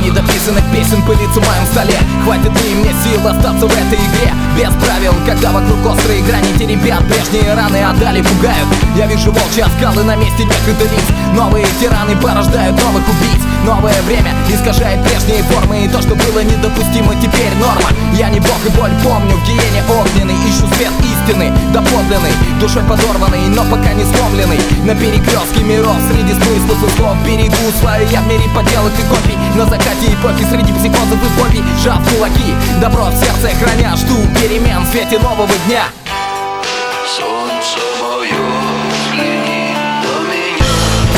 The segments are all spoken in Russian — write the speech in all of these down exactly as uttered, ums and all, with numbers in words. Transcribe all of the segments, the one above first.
недописанных песен пылится в моем столе. Хватит ли мне сил остаться в этой игре без правил, когда вокруг острые грани? Те ребят прежние раны отдали, пугают. Я вижу волчьи оскалы на месте некогда лиц. Новые тираны порождают новых убийц. Новое время искажает прежние формы, и то, что было недопустимо, теперь норма. Я не бог и боль помню, в гиене огненный ищу свет истины, доподлинный, душой подорванный, но пока не сломленный. На перекрестке миров, среди смыслов и слов берегу свою я в мире поделок и копий. На закате эпохи, среди психозов и фобий, сжав кулаки, добро в сердце храня, жду перемен в свете нового дня. Солнце мое, взгляни на меня.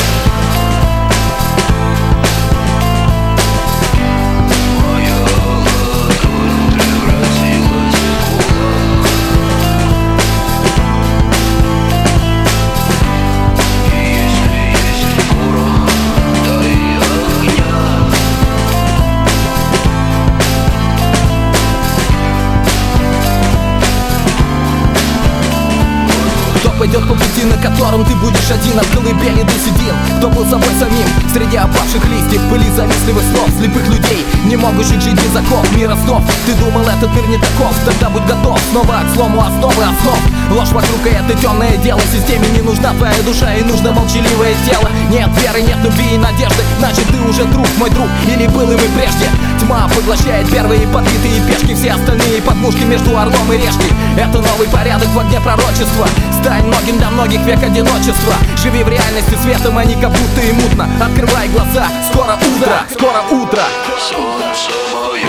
Моя ладонь превратилась в кулак. И если есть порох, дай огня. Кто пойдет по пути, на котором ты будешь один, от колыбели до седин? Кто был собой самим среди опавших листьев, пыли завистливых слов, слепых людей, не могущих жить без оков, мира снов? Ты думал, этот мир не таков, тогда будь готов снова к слому основы основ. Ложь вокруг, и это темное дело. Системе не нужна твоя душа, и нужно молчаливое тело. Нет веры, нет любви и надежды, значит ты уже труп, мой друг, или был им и прежде. Тьма поглощает первые подбитые пешки, все остальные подмушки между орлом и решкой. Это новый порядок в огне пророчества. Стань многим для многих век одиночества. Живи в реальности светом, а не как будто и мутно. Открывай глаза, скоро утро, скоро утро. Солнце мое.